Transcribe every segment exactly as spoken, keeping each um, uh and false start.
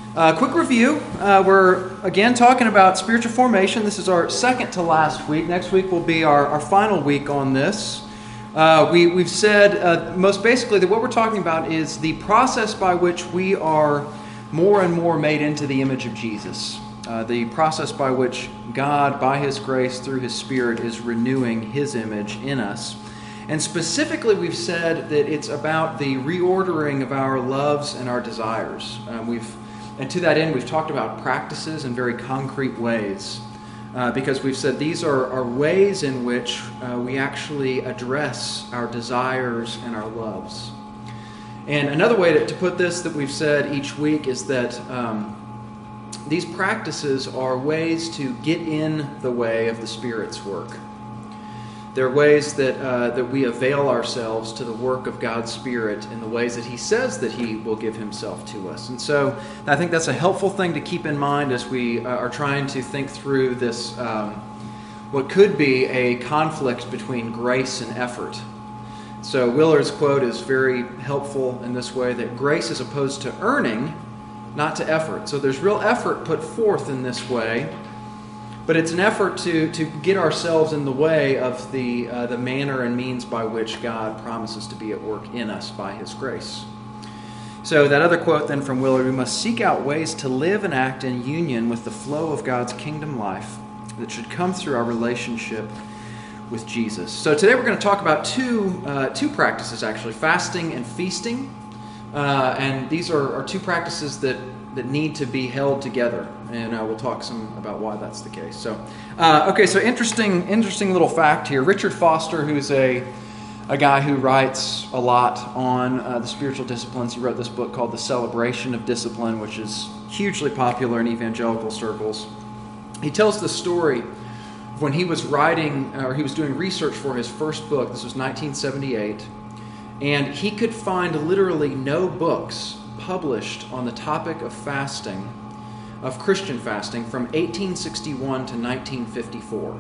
Uh, quick review. Uh, we're again talking about spiritual formation. This is our second to last week. Next week will be our, our final week on this. Uh, we, we've said uh, most basically that what we're talking about is the process by which we are more and more made into the image of Jesus. Uh, the process by which God, by His grace, through His Spirit, is renewing His image in us. And specifically, we've said that it's about the reordering of our loves and our desires. Uh, we've And to that end, we've talked about practices in very concrete ways uh, because we've said these are, are ways in which uh, we actually address our desires and our loves. And another way to, to put this that we've said each week is that um, these practices are ways to get in the way of the Spirit's work. They're ways that uh, that we avail ourselves to the work of God's Spirit in the ways that He says that He will give Himself to us. And so I think that's a helpful thing to keep in mind as we uh, are trying to think through this, um, what could be a conflict between grace and effort. So Willard's quote is very helpful in this way, that grace is opposed to earning, not to effort. So there's real effort put forth in this way, but it's an effort to, to get ourselves in the way of the uh, the manner and means by which God promises to be at work in us by His grace. So that other quote then from Willard, we must seek out ways to live and act in union with the flow of God's kingdom life that should come through our relationship with Jesus. So today we're going to talk about two uh, two practices actually, fasting and feasting. Uh, and these are, are two practices that that need to be held together, and uh, we'll talk some about why that's the case. So, uh, okay, so interesting, interesting little fact here. Richard Foster, who's a a guy who writes a lot on uh, the spiritual disciplines, he wrote this book called The Celebration of Discipline, which is hugely popular in evangelical circles. He tells the story of when he was writing, or he was doing research for his first book. This was nineteen seventy-eight, and he could find literally no books published on the topic of fasting, of Christian fasting, from eighteen sixty-one to nineteen fifty-four.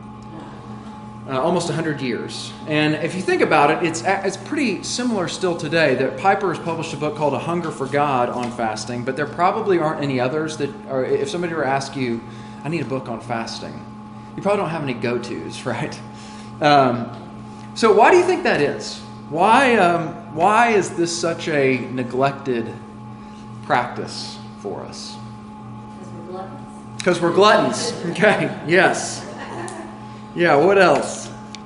Uh, almost one hundred years. And if you think about it, it's it's pretty similar still today. That Piper has published a book called A Hunger for God on fasting, but there probably aren't any others that are, if somebody were to ask you, I need a book on fasting, you probably don't have any go-tos, right? Um, so why do you think that is? Why um, why is this such a neglected practice for us? Because we're gluttons. Because we're gluttons. Okay, yes. Yeah, what else?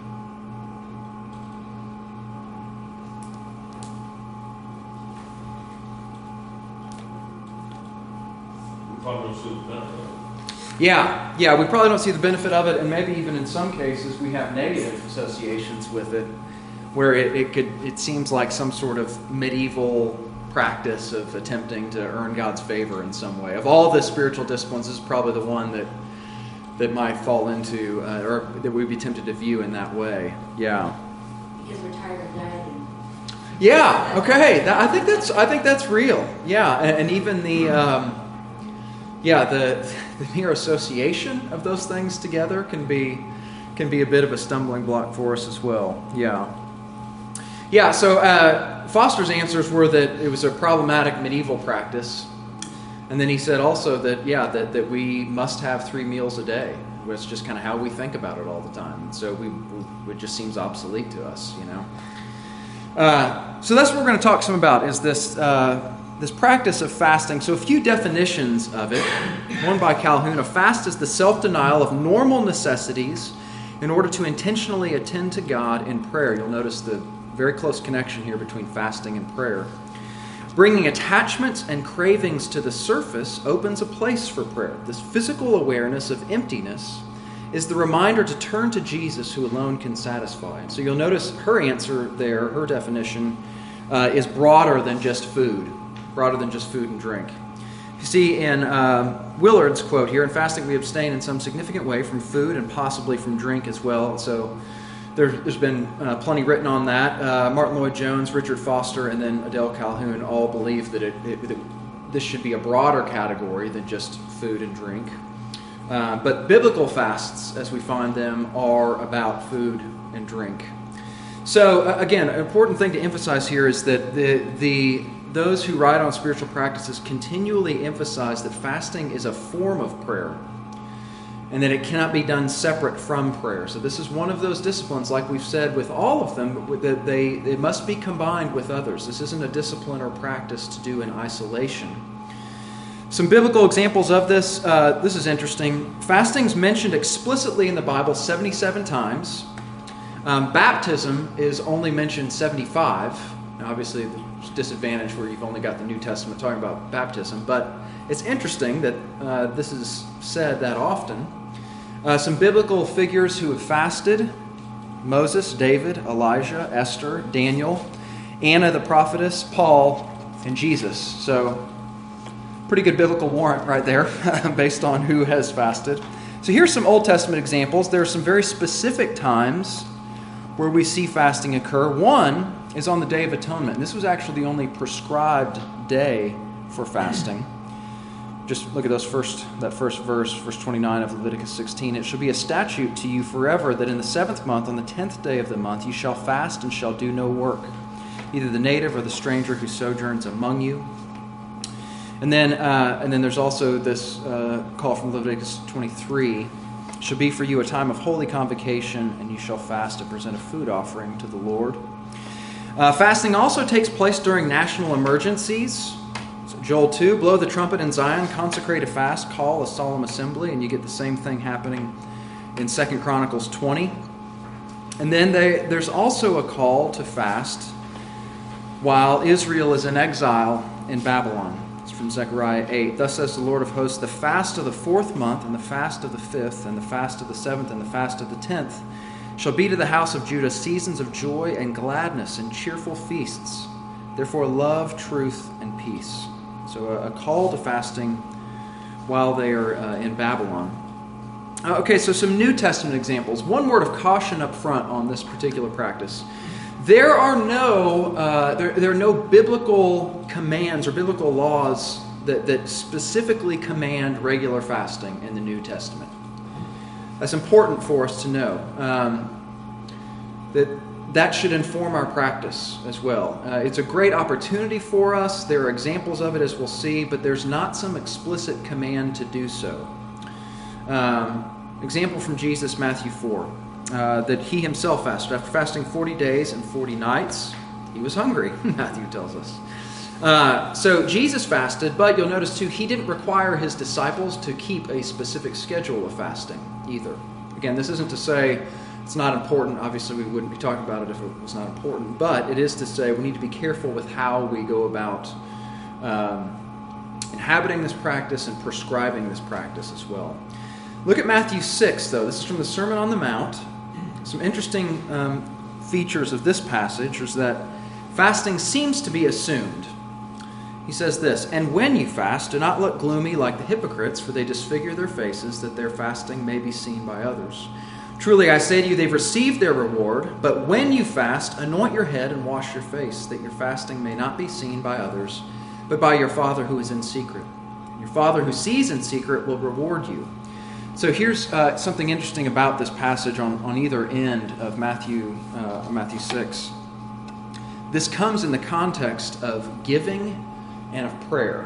We probably don't see the benefit of it. Yeah, yeah, we probably don't see the benefit of it, and maybe even in some cases we have negative associations with it, where it, it could it seems like some sort of medieval practice of attempting to earn God's favor in some way. Of all the spiritual disciplines, this is probably the one that that might fall into, uh, or that we'd be tempted to view in that way. Yeah. Because we're tired of dieting. Yeah. Okay. That, I think that's I think that's real. Yeah, and, and even the um, yeah the the mere association of those things together can be can be a bit of a stumbling block for us as well. Yeah. Yeah, so uh, Foster's answers were that it was a problematic medieval practice. And then he said also that, yeah, that, that we must have three meals a day. It's just kind of how we think about it all the time. So we, we it just seems obsolete to us, you know. Uh, so that's what we're going to talk some about, is this uh, this practice of fasting. So a few definitions of it. One by Calhoun. A fast is the self-denial of normal necessities in order to intentionally attend to God in prayer. You'll notice the very close connection here between fasting and prayer. Bringing attachments and cravings to the surface opens a place for prayer. This physical awareness of emptiness is the reminder to turn to Jesus, who alone can satisfy. And so you'll notice her answer there, her definition, uh, is broader than just food, broader than just food and drink. You see in um, Willard's quote here, in fasting we abstain in some significant way from food and possibly from drink as well. So There, there's been uh, plenty written on that. Uh, Martin Lloyd-Jones, Richard Foster, and then Adele Calhoun all believe that, it, it, that this should be a broader category than just food and drink. Uh, but biblical fasts, as we find them, are about food and drink. So uh, again, an important thing to emphasize here is that the the those who write on spiritual practices continually emphasize that fasting is a form of prayer and that it cannot be done separate from prayer. So this is one of those disciplines, like we've said with all of them, that they, they must be combined with others. This isn't a discipline or practice to do in isolation. Some biblical examples of this. Uh, this is interesting. Fasting is mentioned explicitly in the Bible seventy-seven times. Um, baptism is only mentioned seventy-five. Now, obviously, there's a disadvantage where you've only got the New Testament talking about baptism, but it's interesting that uh, this is said that often. Uh, some biblical figures who have fasted: Moses, David, Elijah, Esther, Daniel, Anna the prophetess, Paul, and Jesus. So, pretty good biblical warrant right there based on who has fasted. So here's some Old Testament examples. There are some very specific times where we see fasting occur. One is on the Day of Atonement. This was actually the only prescribed day for fasting. Just look at those first that first verse, verse twenty-nine of Leviticus sixteen. It shall be a statute to you forever that in the seventh month, on the tenth day of the month, you shall fast and shall do no work, either the native or the stranger who sojourns among you. And then, uh, and then there's also this uh, call from Leviticus twenty-three. It shall be for you a time of holy convocation, and you shall fast and present a food offering to the Lord. Uh, fasting also takes place during national emergencies. So Joel two, blow the trumpet in Zion, consecrate a fast, call a solemn assembly, and you get the same thing happening in Second Chronicles twenty. And then they, there's also a call to fast while Israel is in exile in Babylon. From Zechariah eight. Thus says the Lord of hosts, the fast of the fourth month, and the fast of the fifth, and the fast of the seventh, and the fast of the tenth shall be to the house of Judah seasons of joy and gladness and cheerful feasts. Therefore love, truth, and peace. So a, a call to fasting while they are uh, in Babylon. Uh, okay, so some New Testament examples. One word of caution up front on this particular practice. There are no uh, there, there are no biblical commands or biblical laws that, that specifically command regular fasting in the New Testament. That's important for us to know. Um, that that should inform our practice as well. Uh, it's a great opportunity for us. There are examples of it, as we'll see, but there's not some explicit command to do so. Um, example from Jesus, Matthew four. Uh, that he himself fasted. After fasting forty days and forty nights, he was hungry, Matthew tells us. Uh, so Jesus fasted, but you'll notice too, he didn't require his disciples to keep a specific schedule of fasting either. Again, this isn't to say it's not important. Obviously, we wouldn't be talking about it if it was not important, but it is to say we need to be careful with how we go about um, inhabiting this practice and prescribing this practice as well. Look at Matthew six, though. This is from the Sermon on the Mount. Some interesting um, features of this passage is that fasting seems to be assumed. He says this, and when you fast, do not look gloomy like the hypocrites, for they disfigure their faces, that their fasting may be seen by others. Truly, I say to you, they've received their reward. But when you fast, anoint your head and wash your face, that your fasting may not be seen by others, but by your Father who is in secret. Your Father who sees in secret will reward you. So here's uh, something interesting about this passage on, on either end of Matthew uh, Matthew six. This comes in the context of giving and of prayer.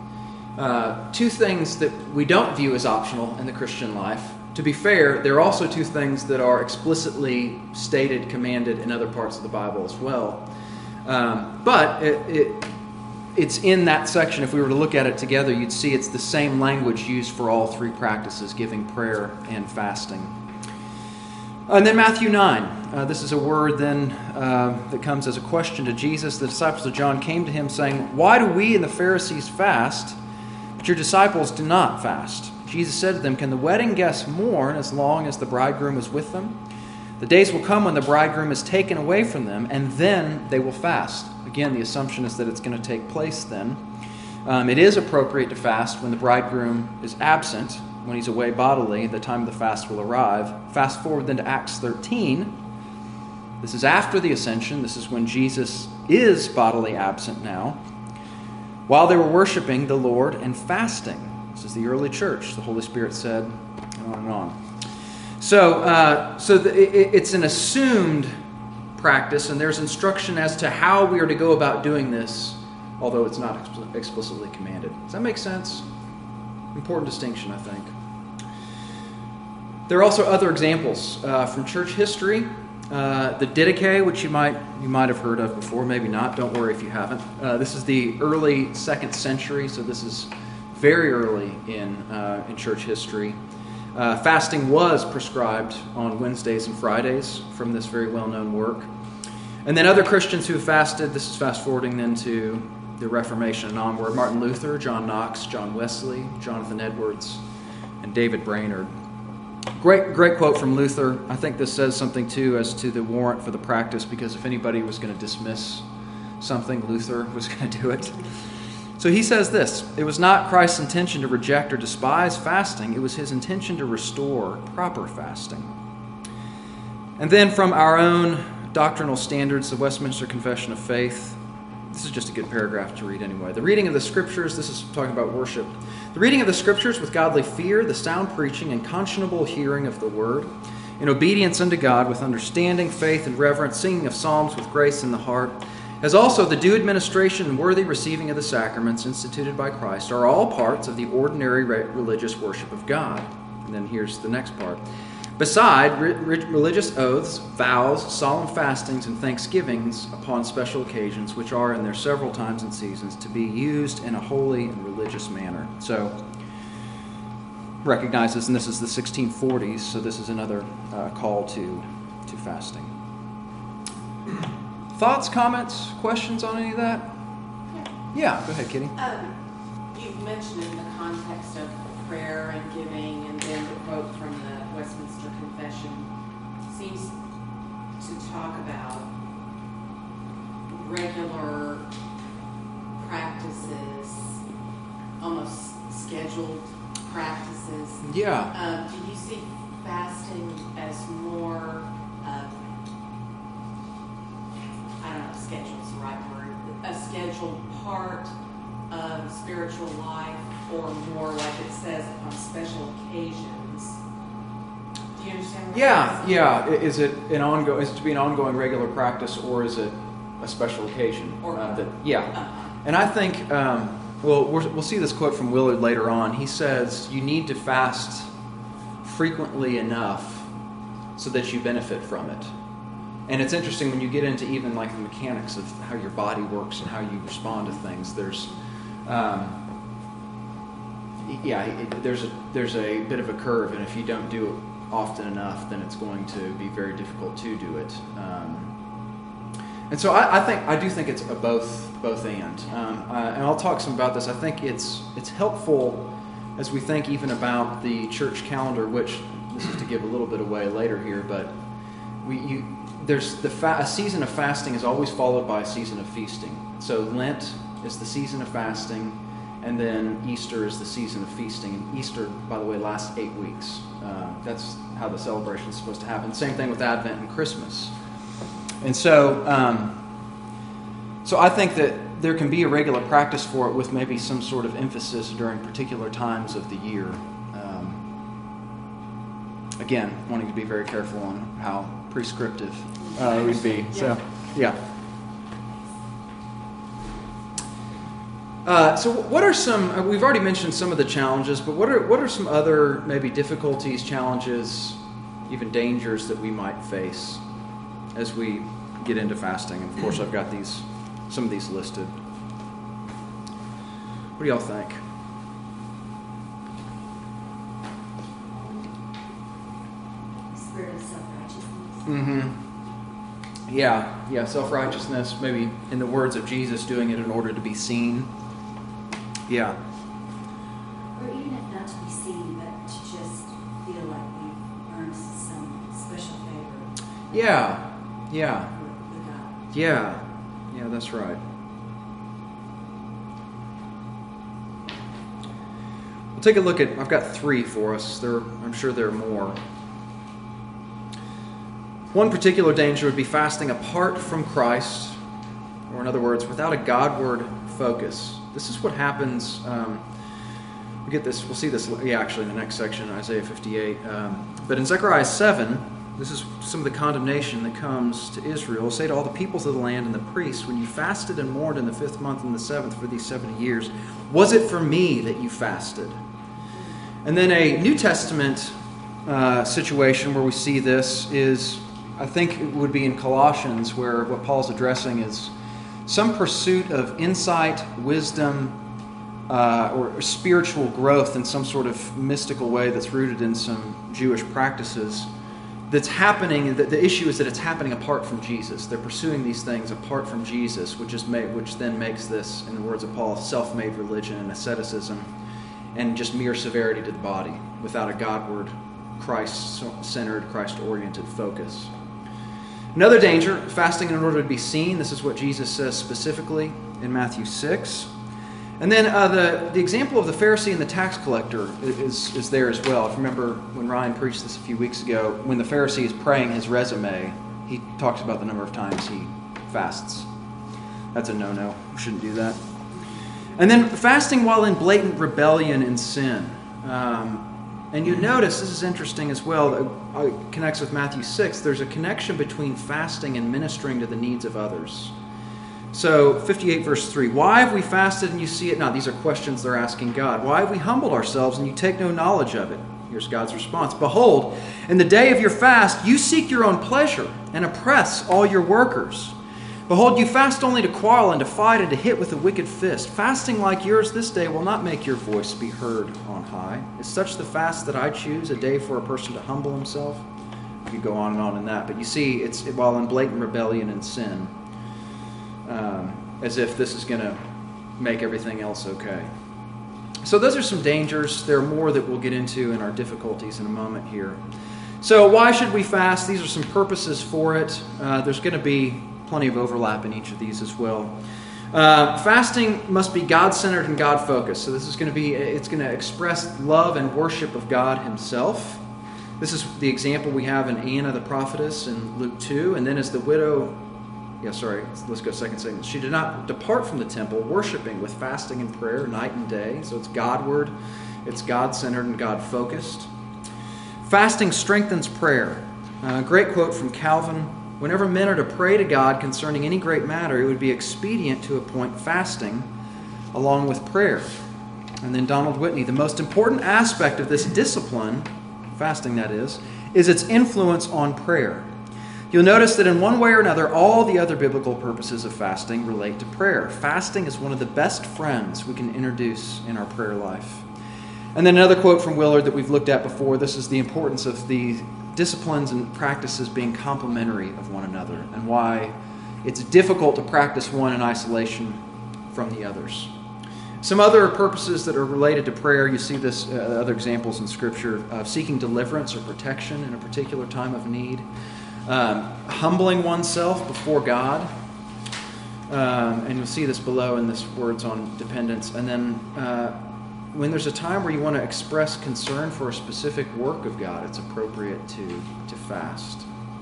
Uh, two things that we don't view as optional in the Christian life. To be fair, there are also two things that are explicitly stated, commanded in other parts of the Bible as well. Um, but it, it It's in that section. If we were to look at it together, you'd see it's the same language used for all three practices, giving, prayer, and fasting. And then Matthew nine. Uh, this is a word then uh, that comes as a question to Jesus. The disciples of John came to him saying, why do we and the Pharisees fast, but your disciples do not fast? Jesus said to them, can the wedding guests mourn as long as the bridegroom is with them? The days will come when the bridegroom is taken away from them, and then they will fast. Again, the assumption is that it's going to take place then. Um, it is appropriate to fast when the bridegroom is absent, when he's away bodily. The time of the fast will arrive. Fast forward then to Acts thirteen. This is after the ascension. This is when Jesus is bodily absent now. While they were worshiping the Lord and fasting. This is the early church. The Holy Spirit said, and on and on. So, uh, so the, it, it's an assumed practice, and there's instruction as to how we are to go about doing this although it's not ex- explicitly commanded. Does that make sense? Important distinction, I think. There are also other examples uh, from church history. Uh, the Didache, which you might you might have heard of before, maybe not. Don't worry if you haven't. Uh, this is the early second century, so this is very early in uh, in church history. Uh, fasting was prescribed on Wednesdays and Fridays from this very well-known work. And then other Christians who have fasted, this is fast-forwarding then to the Reformation and onward. Martin Luther, John Knox, John Wesley, Jonathan Edwards, and David Brainerd. Great, great quote from Luther. I think this says something, too, as to the warrant for the practice, because if anybody was going to dismiss something, Luther was going to do it. So he says this: it was not Christ's intention to reject or despise fasting. It was his intention to restore proper fasting. And then from our own doctrinal standards, the Westminster Confession of Faith. This is just a good paragraph to read anyway. The reading of the Scriptures, this is talking about worship. The reading of the Scriptures with godly fear, the sound preaching and conscionable hearing of the Word, in obedience unto God with understanding, faith, and reverence, singing of psalms with grace in the heart, as also the due administration and worthy receiving of the sacraments instituted by Christ, are all parts of the ordinary religious worship of God. And then here's the next part. Beside re- re- religious oaths, vows, solemn fastings, and thanksgivings upon special occasions, which are in their several times and seasons to be used in a holy and religious manner. So, recognizes, and this is the sixteen forties, so this is another uh, call to, to fasting. Thoughts, comments, questions on any of that? Yeah. Yeah, go ahead, Kitty. Um, you've mentioned in the context of prayer and giving, and then the quote from the Westminster Confession seems to talk about regular practices, almost scheduled practices. Yeah. Um, do you see fasting as more, uh, I don't know if schedule's the right word, a scheduled part of spiritual life, or more like it says on special occasions? Do you understand what Yeah, I'm saying? yeah. I- Is it an ongoing? Is it to be an ongoing regular practice, or is it a special occasion? Or uh, both. that, yeah. Uh-huh. And I think, um, well, we're, we'll see this quote from Willard later on. He says you need to fast frequently enough so that you benefit from it. And it's interesting when you get into even like the mechanics of how your body works and how you respond to things. There's, um, yeah, it, there's a there's a bit of a curve, and if you don't do it often enough, then it's going to be very difficult to do it. Um, and so I, I think I do think it's a both both and. Um, uh, and I'll talk some about this. I think it's it's helpful as we think even about the church calendar, which this is to give a little bit away later here, but we you. There's the fa- a season of fasting is always followed by a season of feasting. So Lent is the season of fasting, and then Easter is the season of feasting. And Easter, by the way, lasts eight weeks. Uh, that's how the celebration is supposed to happen. Same thing with Advent and Christmas. And so, um, so I think that there can be a regular practice for it with maybe some sort of emphasis during particular times of the year. Um, again, wanting to be very careful on how prescriptive uh, it would be. So, yeah. Uh, so, what are some? Uh, we've already mentioned some of the challenges, but what are what are some other maybe difficulties, challenges, even dangers that we might face as we get into fasting? And of course, I've got these, some of these listed. What do y'all think? Spirit of self-righteousness. Mm-hmm. Yeah, yeah, self-righteousness, maybe in the words of Jesus, doing it in order to be seen. Yeah. Or even if not to be seen, but to just feel like we've earned some special favor. Yeah, yeah, With with God. yeah, yeah, that's right. We'll take a look at, I've got three for us. There, I'm sure there are more. One particular danger would be fasting apart from Christ, or in other words, without a Godward focus. This is what happens. Um, we get this. We'll see this. Yeah, actually, in the next section, Isaiah fifty-eight. Um, but in Zechariah seven, This is some of the condemnation that comes to Israel. Say to all the peoples of the land and the priests, when you fasted and mourned in the fifth month and the seventh for these seventy years, was it for me that you fasted? And then a New Testament uh, situation where we see this is, I think it would be in Colossians, where what Paul's addressing is some pursuit of insight, wisdom, uh, or spiritual growth in some sort of mystical way that's rooted in some Jewish practices that's happening. The, the issue is that it's happening apart from Jesus. They're pursuing these things apart from Jesus, which is made, which then makes this, in the words of Paul, self-made religion and asceticism and just mere severity to the body without a Godward, Christ-centered, Christ-oriented focus. Another danger, fasting in order to be seen. This is what Jesus says specifically in Matthew six. And then uh, the, the example of the Pharisee and the tax collector is, is there as well. If you remember when Ryan preached this a few weeks ago, when the Pharisee is praying his resume, he talks about the number of times he fasts. That's a no-no. We shouldn't do that. And then fasting while in blatant rebellion and sin. Um, and you notice, this is interesting as well, it connects with Matthew six, there's a connection between fasting and ministering to the needs of others. So, fifty-eight verse three, why have we fasted and you see it not? These are questions they're asking God. Why have we humbled ourselves and you take no knowledge of it? Here's God's response. Behold, in the day of your fast, you seek your own pleasure and oppress all your workers. Behold, you fast only to quarrel and to fight and to hit with a wicked fist. Fasting like yours this day will not make your voice be heard on high. Is such the fast that I choose, a day for a person to humble himself? You could go on and on in that. But you see, it's while in blatant rebellion and sin. Um, as if this is going to make everything else okay. So those are some dangers. There are more that we'll get into in our difficulties in a moment here. So why should we fast? These are some purposes for it. Uh, there's going to be plenty of overlap in each of these as well. Uh, fasting must be God-centered and God-focused. So this is going to be, it's going to express love and worship of God himself. This is the example we have in Anna the prophetess in Luke two. And then as the widow... Yeah, sorry, let's go second segment. She did not depart from the temple, worshiping with fasting and prayer night and day. So it's Godward, it's God-centered and God-focused. Fasting strengthens prayer. A great quote from Calvin. Whenever men are to pray to God concerning any great matter, it would be expedient to appoint fasting along with prayer. And then Donald Whitney, the most important aspect of this discipline, fasting that is, is its influence on prayer. You'll notice that in one way or another, all the other biblical purposes of fasting relate to prayer. Fasting is one of the best friends we can introduce in our prayer life. And then another quote from Willard that we've looked at before. This is the importance of the disciplines and practices being complementary of one another and why it's difficult to practice one in isolation from the others. Some other purposes that are related to prayer, you see this, uh, other examples in Scripture, of seeking deliverance or protection in a particular time of need. Um, humbling oneself before God. Um, and you'll see this below in this words on dependence. And then uh, when there's a time where you want to express concern for a specific work of God, it's appropriate to, to fast.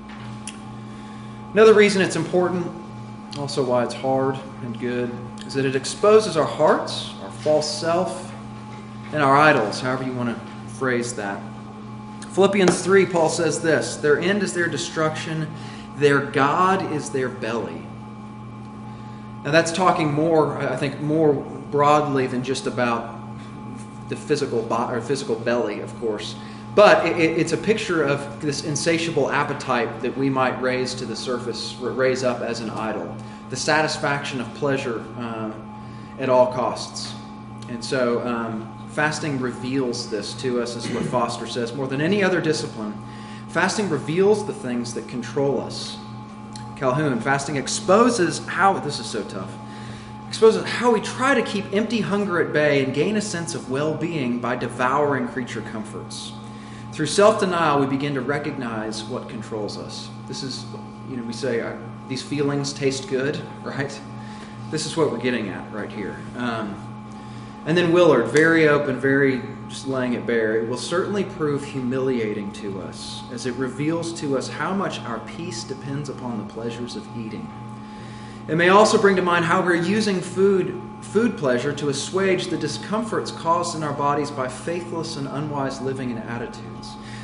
Another reason it's important, also why it's hard and good, is that it exposes our hearts, our false self, and our idols, however you want to phrase that. Philippians three, Paul says this, their end is their destruction, their God is their belly. Now that's talking more, I think, more broadly than just about the physical body, or physical belly, of course. But it, it's a picture of this insatiable appetite that we might raise to the surface, raise up as an idol. The satisfaction of pleasure uh, at all costs. And so... Um, Fasting reveals this to us, is what Foster says. More than any other discipline, fasting reveals the things that control us. Calhoun, fasting exposes how, this is so tough, exposes how we try to keep empty hunger at bay and gain a sense of well-being by devouring creature comforts. Through self-denial, we begin to recognize what controls us. This is, you know, we say, uh, these feelings taste good, right? This is what we're getting at right here. Um, And then Willard, very open, very just laying it bare. It will certainly prove humiliating to us as it reveals to us how much our peace depends upon the pleasures of eating. It may also bring to mind how we're using food, food pleasure to assuage the discomforts caused in our bodies by faithless and unwise living and attitudes.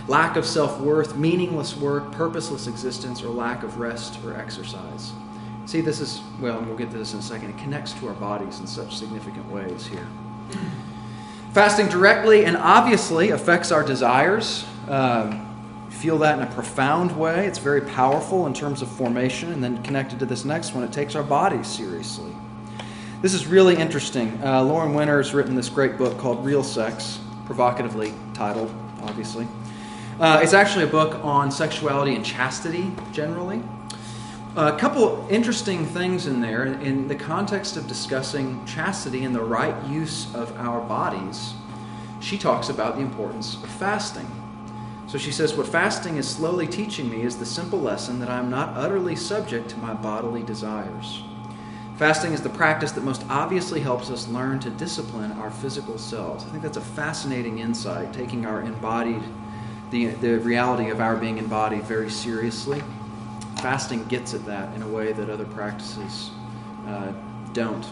lack of self-worth, meaningless work, purposeless existence, or lack of rest or exercise. See, this is, well, and we'll get to this in a second, it connects to our bodies in such significant ways here. Fasting directly and obviously affects our desires. Um, feel that in a profound way. It's very powerful in terms of formation. And then connected to this next one, it takes our bodies seriously. This is really interesting. Uh, Lauren Winter has written this great book called Real Sex, provocatively titled, obviously. Uh, it's actually a book on sexuality and chastity generally. A couple interesting things in there in the context of discussing chastity and the right use of our bodies. She talks about the importance of fasting. So she says, what fasting is slowly teaching me is the simple lesson that I am not utterly subject to my bodily desires. Fasting is the practice that most obviously helps us learn to discipline our physical selves. I think that's a fascinating insight, taking our embodied, the, the reality of our being embodied very seriously. Fasting gets at that in a way that other practices uh, don't.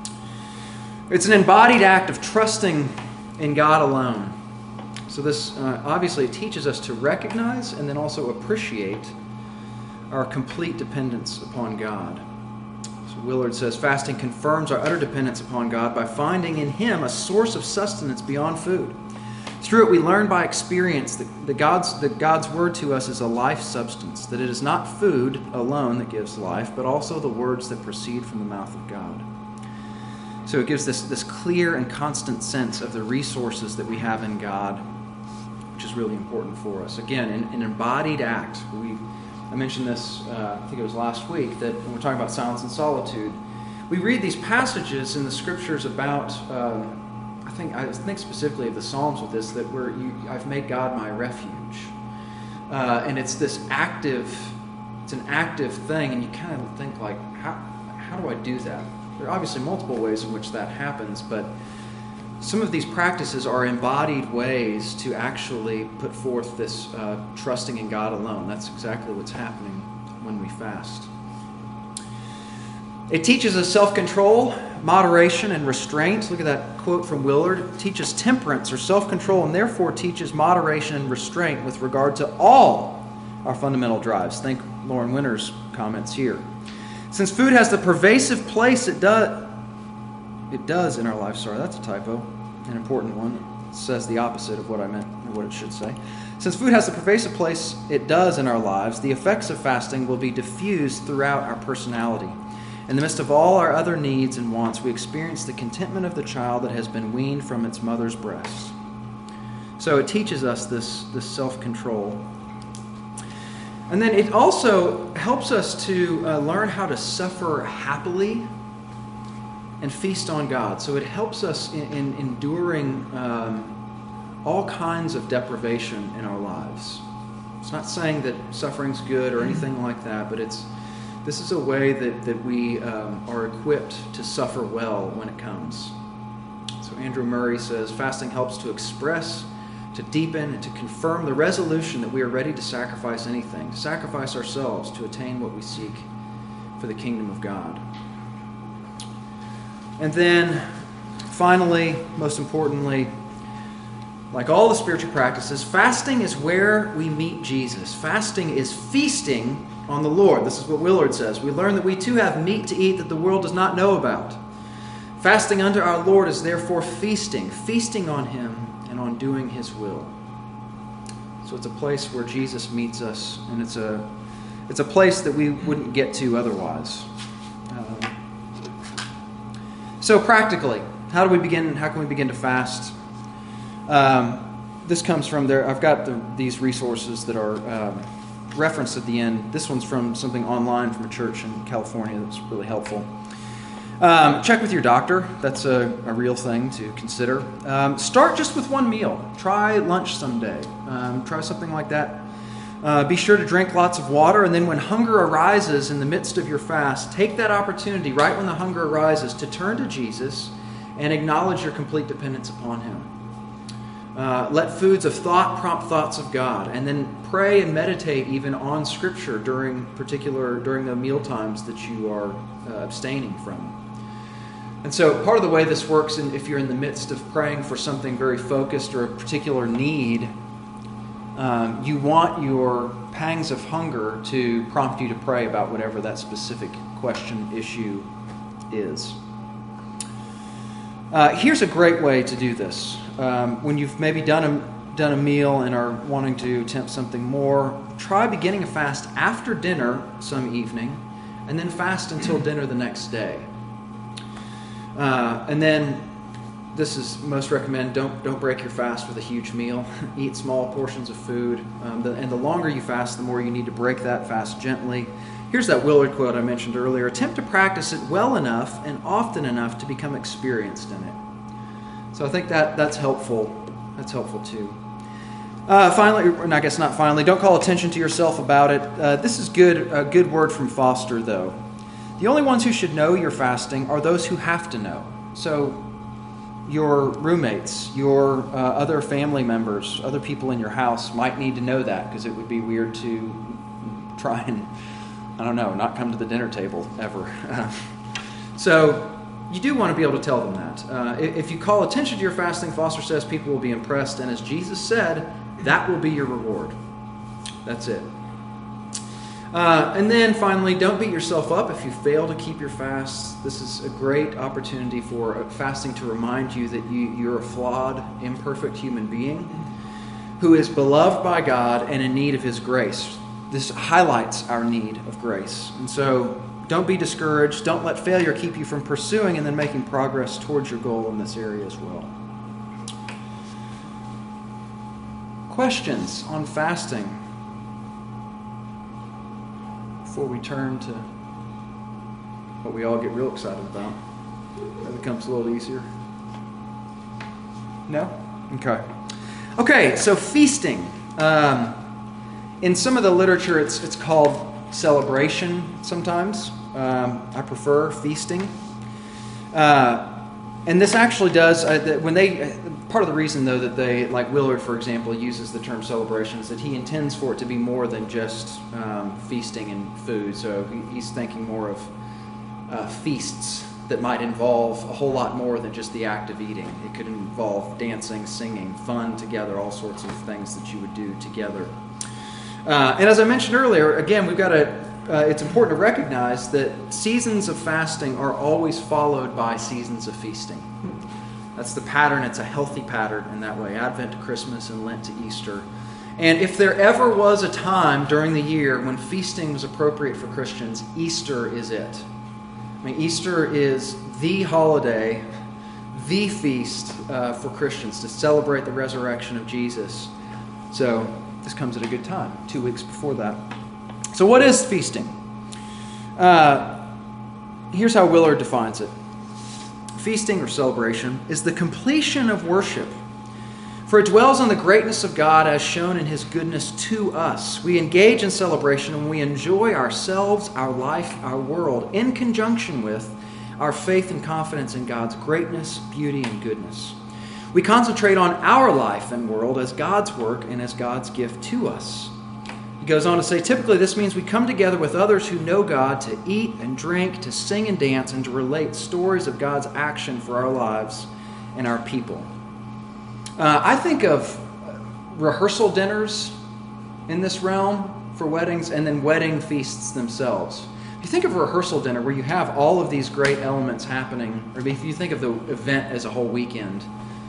It's an embodied act of trusting in God alone. So this uh, obviously it teaches us to recognize and then also appreciate our complete dependence upon God. So Willard says, fasting confirms our utter dependence upon God by finding in Him a source of sustenance beyond food. Through it, we learn by experience that, that, God's, that God's word to us is a life substance, that it is not food alone that gives life, but also the words that proceed from the mouth of God. So it gives this, this clear and constant sense of the resources that we have in God, which is really important for us. Again, an, an embodied act. We, I mentioned this, uh, I think it was last week, that when we're talking about silence and solitude, we read these passages in the Scriptures about... Um, I think I think specifically of the Psalms with this, that we're, you, I've made God my refuge. Uh, and it's this active, it's an active thing, and you kind of think like, how how do I do that? There are obviously multiple ways in which that happens, but some of these practices are embodied ways to actually put forth this uh, trusting in God alone. That's exactly what's happening when we fast. It teaches us self-control, moderation, and restraint. Look at that quote from Willard. It teaches temperance or self-control and therefore teaches moderation and restraint with regard to all our fundamental drives. Think Lauren Winter's comments here. Since food has the pervasive place it does it does in our life. Sorry, that's a typo. An important one. It says the opposite of what I meant, or what it should say. Since food has the pervasive place it does in our lives, the effects of fasting will be diffused throughout our personality. In the midst of all our other needs and wants, we experience the contentment of the child that has been weaned from its mother's breast. So it teaches us this, this self-control. And then it also helps us to uh, learn how to suffer happily and feast on God. So it helps us in, in enduring um, all kinds of deprivation in our lives. It's not saying that suffering's good or anything like that, but it's This is a way that, that we um, are equipped to suffer well when it comes. So Andrew Murray says, fasting helps to express, to deepen, and to confirm the resolution that we are ready to sacrifice anything, to sacrifice ourselves to attain what we seek for the kingdom of God. And then, finally, most importantly, like all the spiritual practices, fasting is where we meet Jesus. Fasting is feasting on the Lord. This is what Willard says. We learn that we too have meat to eat that the world does not know about. Fasting unto our Lord is therefore feasting, feasting on Him and on doing His will. So it's a place where Jesus meets us, and it's a it's a place that we wouldn't get to otherwise. Um, so practically, how do we begin? How can we begin to fast? Um, this comes from there. I've got the, these resources that are um, referenced at the end. This one's from something online from a church in California that's really helpful. Um, check with your doctor. That's a, a real thing to consider. Um, start just with one meal. Try lunch someday. Um, try something like that. Uh, be sure to drink lots of water, and then when hunger arises in the midst of your fast, take that opportunity right when the hunger arises to turn to Jesus and acknowledge your complete dependence upon Him. Uh, let foods of thought prompt thoughts of God, and then pray and meditate even on Scripture during particular during the meal times that you are uh, abstaining from. And so part of the way this works, in, if you're in the midst of praying for something very focused or a particular need, Um, you want your pangs of hunger to prompt you to pray about whatever that specific question, issue is. Uh, here's a great way to do this. Um, when you've maybe done a, done a meal and are wanting to attempt something more, try beginning a fast after dinner some evening, and then fast until dinner the next day. Uh, and then, this is most recommend, don't don't break your fast with a huge meal. Eat small portions of food. Um, the, and the longer you fast, the more you need to break that fast gently. Here's that Willard quote I mentioned earlier. Attempt to practice it well enough and often enough to become experienced in it. So I think that that's helpful. That's helpful too. Uh, finally, and I guess not finally, don't call attention to yourself about it. Uh, this is good. A good word from Foster, though. The only ones who should know you're fasting are those who have to know. So your roommates, your uh, other family members, other people in your house might need to know that, because it would be weird to try and, I don't know, not come to the dinner table ever. So you do want to be able to tell them that. Uh, if you call attention to your fasting, Foster says people will be impressed, and as Jesus said, that will be your reward. That's it. Uh, and then finally, don't beat yourself up if you fail to keep your fast. This is a great opportunity for fasting to remind you that you, you're a flawed, imperfect human being who is beloved by God and in need of His grace. This highlights our need of grace. And so don't be discouraged. Don't let failure keep you from pursuing and then making progress towards your goal in this area as well. Questions on fasting before we turn to what we all get real excited about? That becomes a little easier. No? Okay. Okay, so feasting. Um, in some of the literature, it's it's called celebration sometimes. Um, I prefer feasting. Uh, and this actually does, uh, when they, part of the reason though that they, like Willard for example, uses the term celebration is that he intends for it to be more than just um, feasting and food. So he, he's thinking more of uh, feasts that might involve a whole lot more than just the act of eating. It could involve dancing, singing, fun together, all sorts of things that you would do together. Uh, and as I mentioned earlier, again, we've got to, uh, it's important to recognize that seasons of fasting are always followed by seasons of feasting. That's the pattern. It's a healthy pattern in that way. Advent to Christmas and Lent to Easter. And if there ever was a time during the year when feasting was appropriate for Christians, Easter is it. I mean, Easter is the holiday, the feast uh, for Christians to celebrate the resurrection of Jesus. So this comes at a good time, two weeks before that. So what is feasting? Uh, here's how Willard defines it. Feasting or celebration is the completion of worship. For it dwells on the greatness of God as shown in His goodness to us. We engage in celebration when we enjoy ourselves, our life, our world, in conjunction with our faith and confidence in God's greatness, beauty, and goodness. We concentrate on our life and world as God's work and as God's gift to us. He goes on to say, typically this means we come together with others who know God to eat and drink, to sing and dance, and to relate stories of God's action for our lives and our people. Uh, I think of rehearsal dinners in this realm for weddings, and then wedding feasts themselves. If you think of a rehearsal dinner where you have all of these great elements happening, or if you think of the event as a whole weekend,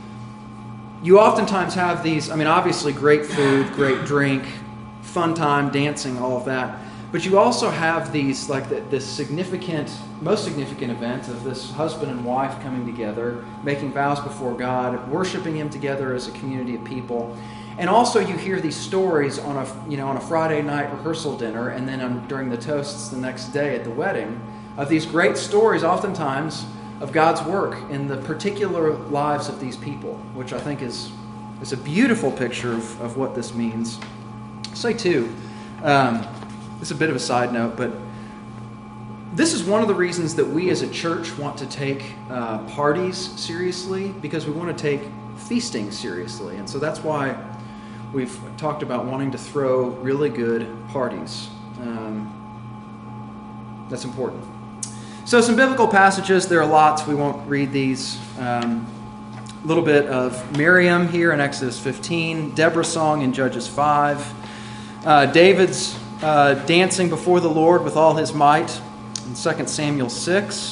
you oftentimes have these, I mean, obviously great food, great drink, fun time, dancing, all of that. But you also have these, like the, this significant, most significant event of this husband and wife coming together, making vows before God, worshiping Him together as a community of people. And also you hear these stories on a, you know, on a Friday night rehearsal dinner, and then on, during the toasts the next day at the wedding, of these great stories oftentimes of God's work in the particular lives of these people, which I think is, is a beautiful picture of, of what this means. I'll say too, um, this is a bit of a side note, but this is one of the reasons that we as a church want to take uh, parties seriously, because we want to take feasting seriously. And so that's why we've talked about wanting to throw really good parties. Um, that's important. So some biblical passages, there are lots, we won't read these. Um, a little bit of Miriam here in Exodus fifteen, Deborah's song in Judges five, uh, David's uh, dancing before the Lord with all his might in Second Samuel six.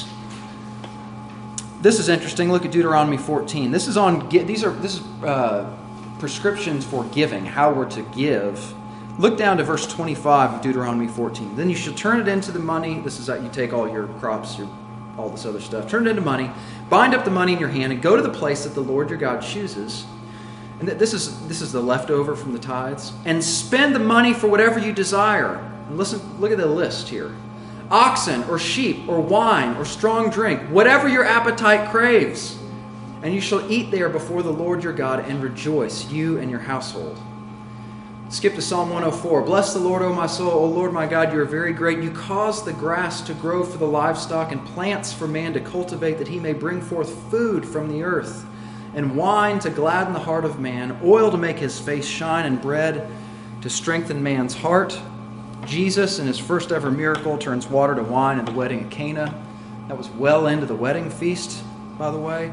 This is interesting. Look at Deuteronomy fourteen. This is on. These are this is uh, prescriptions for giving, how we're to give. Look down to verse twenty-five of Deuteronomy fourteen. Then you shall turn it into the money. This is that you take all your crops, your all this other stuff. Turn it into money. Bind up the money in your hand and go to the place that the Lord your God chooses. And this is this is the leftover from the tithes. And spend the money for whatever you desire. And listen, look at the list here. Oxen or sheep or wine or strong drink, whatever your appetite craves. And you shall eat there before the Lord your God and rejoice, you and your household. Skip to Psalm one oh four. Bless the Lord, O my soul. O Lord my God, you are very great. You cause the grass to grow for the livestock and plants for man to cultivate, that he may bring forth food from the earth, and wine to gladden the heart of man, oil to make his face shine, and bread to strengthen man's heart. Jesus, in his first ever miracle, turns water to wine at the wedding at Cana. That was well into the wedding feast, by the way.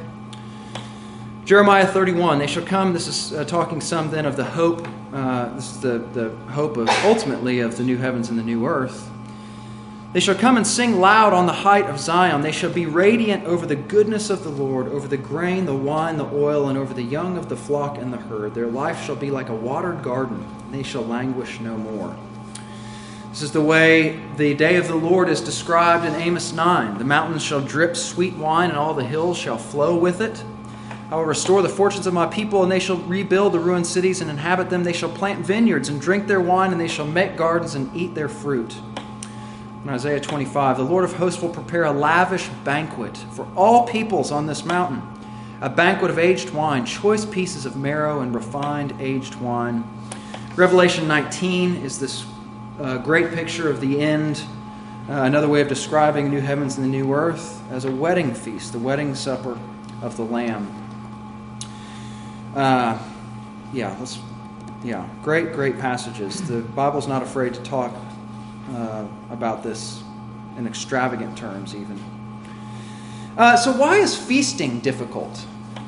Jeremiah thirty-one, they shall come. This is uh, talking some then of the hope. Uh, this is the, the hope of ultimately of the new heavens and the new earth. They shall come and sing loud on the height of Zion. They shall be radiant over the goodness of the Lord, over the grain, the wine, the oil, and over the young of the flock and the herd. Their life shall be like a watered garden. They shall languish no more. This is the way the day of the Lord is described in Amos nine. The mountains shall drip sweet wine, and all the hills shall flow with it. I will restore the fortunes of my people, and they shall rebuild the ruined cities and inhabit them. They shall plant vineyards and drink their wine, and they shall make gardens and eat their fruit. In Isaiah twenty-five, the Lord of hosts will prepare a lavish banquet for all peoples on this mountain, a banquet of aged wine, choice pieces of marrow and refined aged wine. Revelation nineteen is this uh, great picture of the end, uh, another way of describing new heavens and the new earth, as a wedding feast, the wedding supper of the Lamb. Uh, yeah, let's, yeah, great, great passages. The Bible's not afraid to talk uh, about this in extravagant terms, even. Uh, so, why is feasting difficult?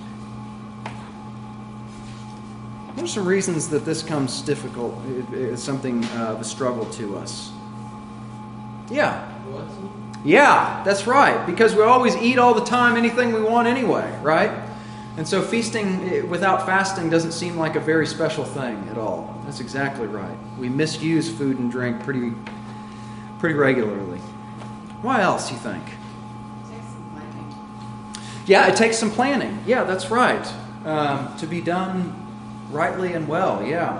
What are some reasons that this comes difficult? It, it's something uh, of a struggle to us. Yeah. Yeah, that's right. Because we always eat all the time, anything we want anyway, right? And so feasting without fasting doesn't seem like a very special thing at all. That's exactly right. We misuse food and drink pretty pretty regularly. Why else, you think? It takes some planning. Yeah, it takes some planning. Yeah, that's right. Um, to be done rightly and well, yeah.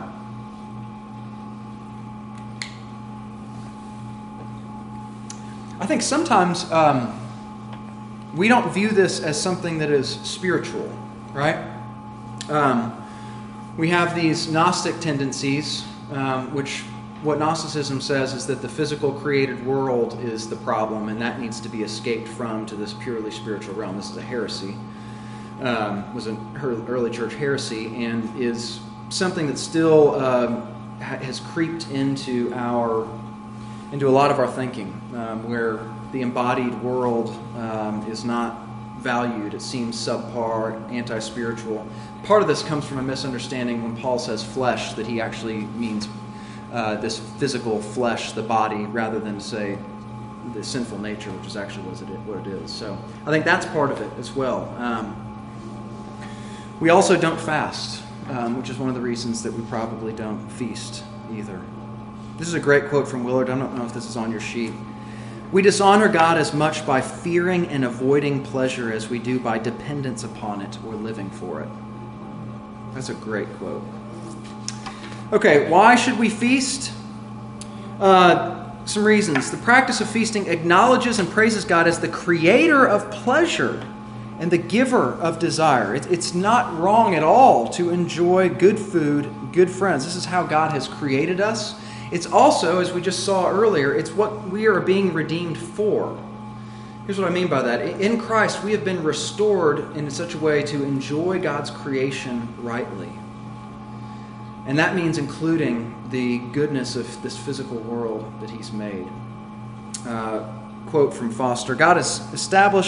I think sometimes um, we don't view this as something that is spiritual, right? Um, we have these Gnostic tendencies, um, which what Gnosticism says is that the physical created world is the problem, and that needs to be escaped from to this purely spiritual realm. This is a heresy, um, was an early church heresy, and is something that still um, ha- has creeped into our into a lot of our thinking, um, where the embodied world um, is not valued. It seems subpar, anti-spiritual. Part of this comes from a misunderstanding when Paul says flesh, that he actually means uh, this physical flesh, the body, rather than say the sinful nature, which is actually what it, what it is. So I think that's part of it as well. Um, we also don't fast, um, which is one of the reasons that we probably don't feast either. This is a great quote from Willard. I don't know if this is on your sheet. We dishonor God as much by fearing and avoiding pleasure as we do by dependence upon it or living for it. That's a great quote. Okay, why should we feast? Uh, some reasons. The practice of feasting acknowledges and praises God as the creator of pleasure and the giver of desire. It, it's not wrong at all to enjoy good food, good friends. This is how God has created us. It's also, as we just saw earlier, it's what we are being redeemed for. Here's what I mean by that. In Christ, we have been restored in such a way to enjoy God's creation rightly. And that means including the goodness of this physical world that He's made. Uh, quote from Foster, God has established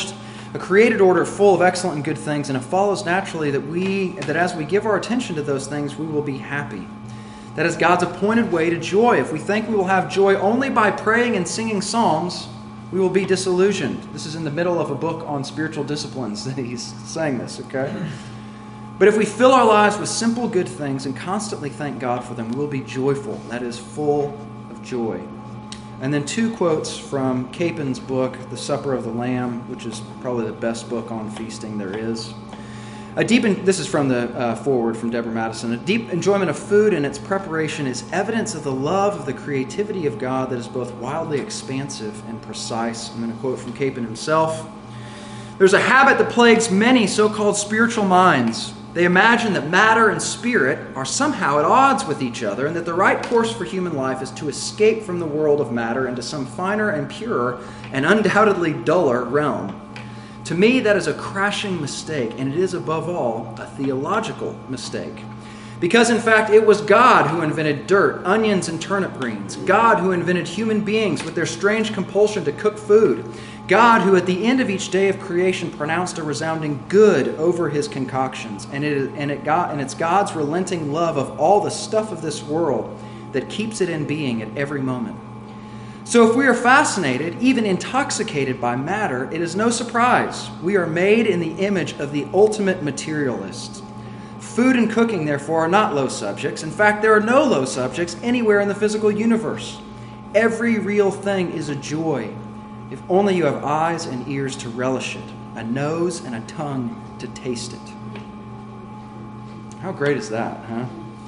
a created order full of excellent and good things, and it follows naturally that we that as we give our attention to those things, we will be happy. That is God's appointed way to joy. If we think we will have joy only by praying and singing psalms, we will be disillusioned. This is in the middle of a book on spiritual disciplines that he's saying this, okay? But if we fill our lives with simple good things and constantly thank God for them, we will be joyful. That is, full of joy. And then two quotes from Capen's book, The Supper of the Lamb, which is probably the best book on feasting there is. A deep, in, this is from the uh, foreword from Deborah Madison. A deep enjoyment of food and its preparation is evidence of the love of the creativity of God that is both wildly expansive and precise. I'm going to quote from Capen himself. There's a habit that plagues many so-called spiritual minds. They imagine that matter and spirit are somehow at odds with each other, and that the right course for human life is to escape from the world of matter into some finer and purer and undoubtedly duller realm. To me, that is a crashing mistake, and it is above all a theological mistake. Because in fact, it was God who invented dirt, onions, and turnip greens. God who invented human beings with their strange compulsion to cook food. God who at the end of each day of creation pronounced a resounding good over his concoctions. And, it, and, it God, and it's God's relenting love of all the stuff of this world that keeps it in being at every moment. So if we are fascinated, even intoxicated by matter, it is no surprise. We are made in the image of the ultimate materialist. Food and cooking, therefore, are not low subjects. In fact, there are no low subjects anywhere in the physical universe. Every real thing is a joy, if only you have eyes and ears to relish it, a nose and a tongue to taste it. How great is that, huh?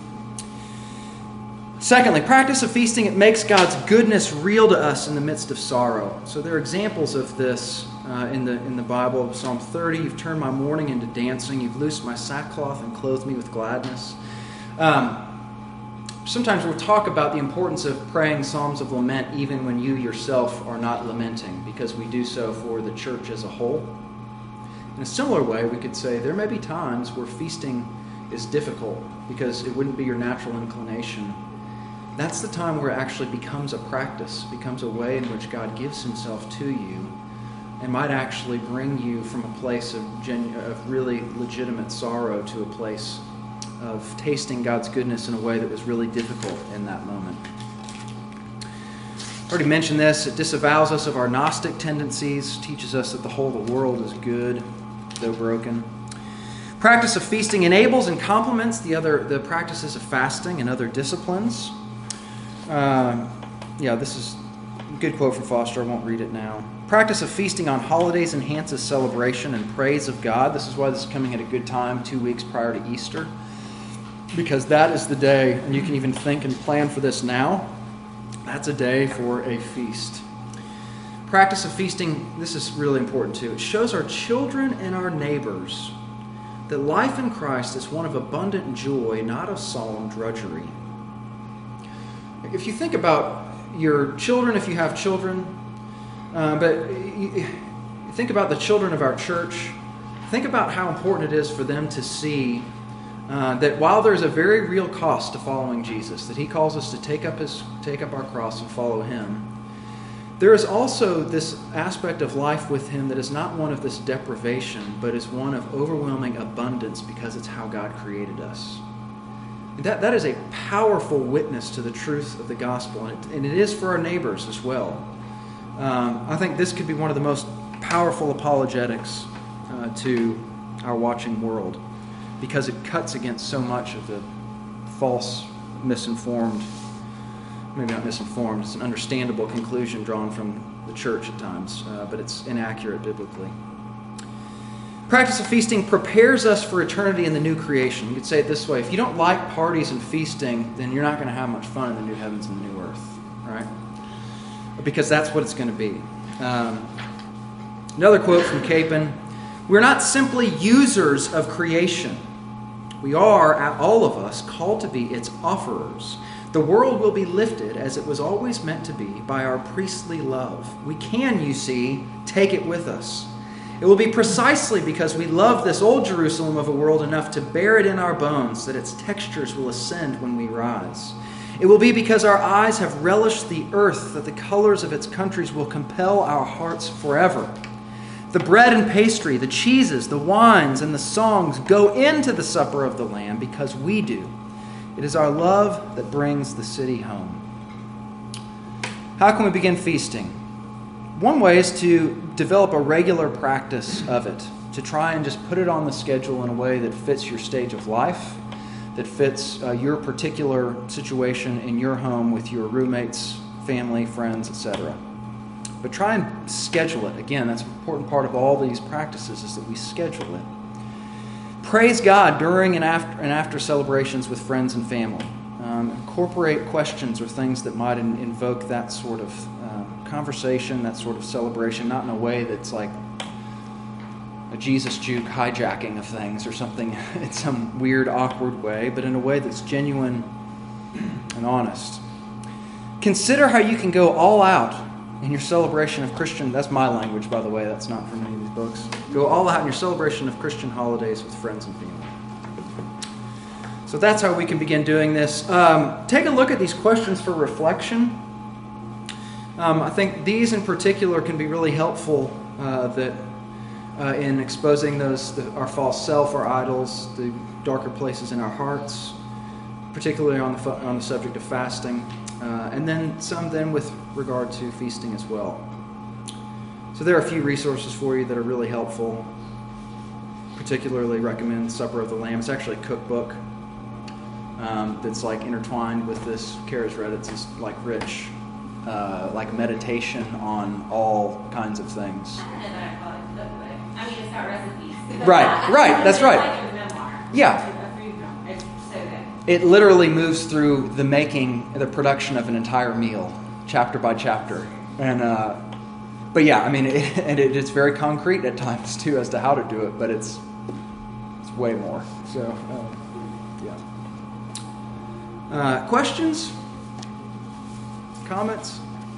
Secondly, practice of feasting, it makes God's goodness real to us in the midst of sorrow. So there are examples of this uh, in the in the Bible. Psalm thirty, you've turned my mourning into dancing. You've loosed my sackcloth and clothed me with gladness. Um, sometimes we'll talk about the importance of praying psalms of lament even when you yourself are not lamenting, because we do so for the church as a whole. In a similar way, we could say there may be times where feasting is difficult because it wouldn't be your natural inclination. That's the time where it actually becomes a practice, becomes a way in which God gives himself to you and might actually bring you from a place of, genu- of really legitimate sorrow to a place of tasting God's goodness in a way that was really difficult in that moment. I already mentioned this. It disavows us of our Gnostic tendencies, teaches us that the whole of the world is good, though broken. Practice of feasting enables and complements the other the practices of fasting and other disciplines. Uh, yeah, this is a good quote from Foster. I won't read it now. Practice of feasting on holidays enhances celebration and praise of God. This is why this is coming at a good time, two weeks prior to Easter, because that is the day, and you can even think and plan for this now. That's a day for a feast. Practice of feasting, this is really important too. It shows our children and our neighbors that life in Christ is one of abundant joy, not of solemn drudgery. If you think about your children, if you have children, uh, but you, you think about the children of our church, think about how important it is for them to see uh, that while there's a very real cost to following Jesus, that he calls us to take up his take up our cross and follow him, there is also this aspect of life with him that is not one of this deprivation, but is one of overwhelming abundance because it's how God created us. That, that is a powerful witness to the truth of the gospel, and it, and it is for our neighbors as well. Um, I think this could be one of the most powerful apologetics uh, to our watching world, because it cuts against so much of the false, misinformed, maybe not misinformed, it's an understandable conclusion drawn from the church at times, uh, but it's inaccurate biblically. Practice of feasting prepares us for eternity in the new creation. You could say it this way: if you don't like parties and feasting, then you're not going to have much fun in the new heavens and the new earth, right? Because that's what it's going to be. Um, another quote from Capen: we're not simply users of creation. We are, all of us, called to be its offerers. The world will be lifted, as it was always meant to be, by our priestly love. We can, you see, take it with us. It will be precisely because we love this old Jerusalem of a world enough to bear it in our bones that its textures will ascend when we rise. It will be because our eyes have relished the earth that the colors of its countries will compel our hearts forever. The bread and pastry, the cheeses, the wines, and the songs go into the supper of the Lamb because we do. It is our love that brings the city home. How can we begin feasting? One way is to develop a regular practice of it, to try and just put it on the schedule in a way that fits your stage of life, that fits uh, your particular situation in your home with your roommates, family, friends, et cetera. But try and schedule it. Again, that's an important part of all these practices is that we schedule it. Praise God during and after, and after celebrations with friends and family. Um, incorporate questions or things that might in, invoke that sort of um, conversation, that sort of celebration, not in a way that's like a Jesus juke hijacking of things or something in some weird, awkward way, but in a way that's genuine and honest. Consider how you can go all out in your celebration of Christian, that's my language, by the way, that's not from any of these books. Go all out in your celebration of Christian holidays with friends and family. So that's how we can begin doing this. Um, take a look at these questions for reflection. Um, I think these in particular can be really helpful uh, that uh, in exposing those, the, our false self, our idols, the darker places in our hearts, particularly on the, on the subject of fasting. Uh, and then some then with regard to feasting as well. So there are a few resources for you that are really helpful. Particularly recommend Supper of the Lamb. It's actually a cookbook um, that's like intertwined with this. Kara's read it. It's like rich, uh, like meditation on all kinds of things. I don't know that I call it cookbook. I mean, it's got recipes. Right, right, that's it's right. Like a memoir. Yeah. It's a food memoir. It's so good. It literally moves through the making, the production of an entire meal, chapter by chapter. And, uh, but yeah, I mean, it, and it, it's very concrete at times too as to how to do it, but it's it's way more. So, um, yeah. Uh, questions? Comments?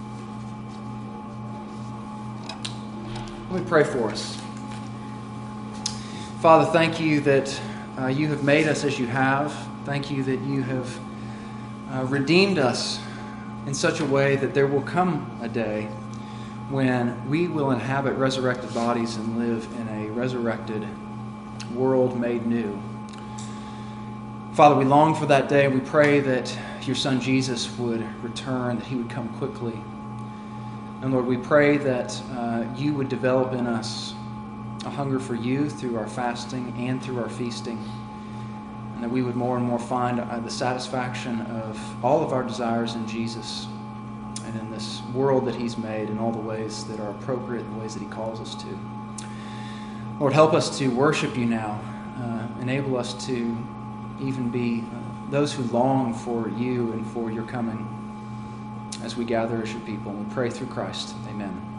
Let me pray for us. Father, thank you that uh, you have made us as you have. Thank you that you have uh, redeemed us in such a way that there will come a day when we will inhabit resurrected bodies and live in a resurrected world made new. Father, we long for that day. We pray that your Son Jesus would return, that he would come quickly. And Lord, we pray that uh, you would develop in us a hunger for you through our fasting and through our feasting. And that we would more and more find uh, the satisfaction of all of our desires in Jesus and in this world that he's made in all the ways that are appropriate, the ways that he calls us to. Lord, help us to worship you now. Uh, enable us to even be uh, those who long for you and for your coming as we gather as your people. And we pray through Christ. Amen.